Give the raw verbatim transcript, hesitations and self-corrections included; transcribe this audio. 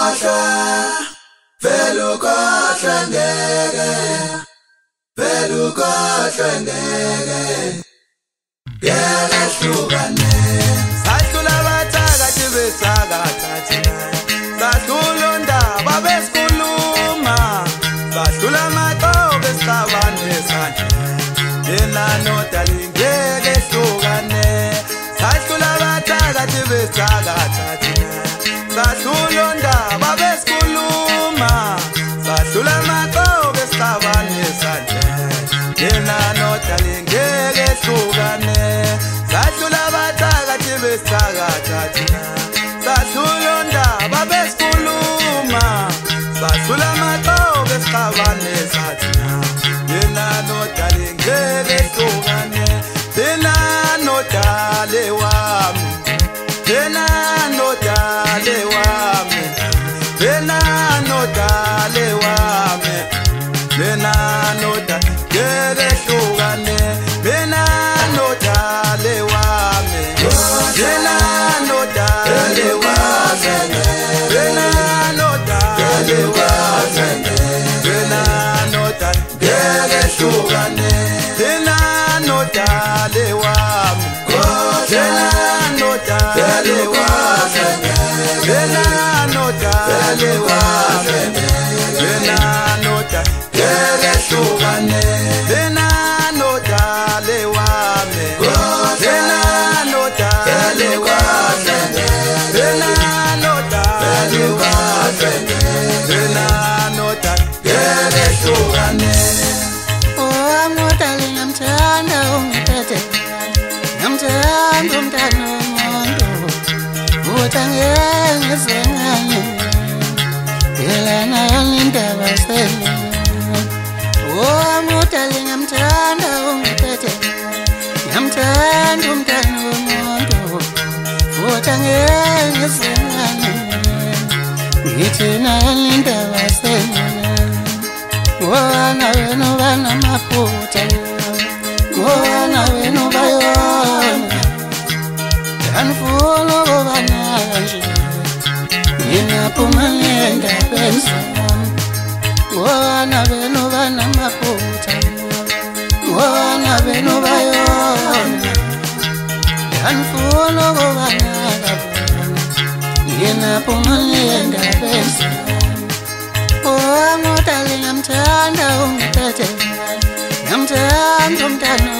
ukhohlwe vele ukhohlwe ngeke vele ukhohlwe ngeke ngeke hlukane sahlula abathakathi besakatha thina sahlula undaba besikhuluma sahlula amaqobo esabane sanje yena nodali ngeke hlukane sahlula abathakathi besakatha thina sahlula undaba besikhuluma sahlula amaqobo esabane sanje yena nodali ngeke hlukane sahlula abathakathi besakatha thina sahlula undaba besikhuluma sahlula amaqobo esabane sathina yena nodali ngeke hlukane yena nodali wami yena nodali wami yena nodali wami yena nodali ngeke hlukane yena nodali wami yena nodali wami yena nodali wami yena nodali ngeke hlukane yena nodali wami yena nodali wami yena nodali wami yena nodali ngeke hlukane yena nodali wami yena nodali wami yena nodali wami yena nodali ngeke hlukane Nodali ngamthanda ungithethe ngamthanda umntana womuntu uthi angeke ngizenganye yelana yalindaba sena Nodali ngamthanda ungithethe ngamthanda umntana womuntu uthi angeke ngizenganye ngithina yalindaba sena Wana wenu bana mafuta Wana wenu bayona Kanfulo bana kanje Ninapumalenda pensa Wana wenu bana mafuta Wana wenu bayona Kanfulo bana kanje Ninapumalenda pensa Nodali ngamthanda ungithethe ngamthanda umntana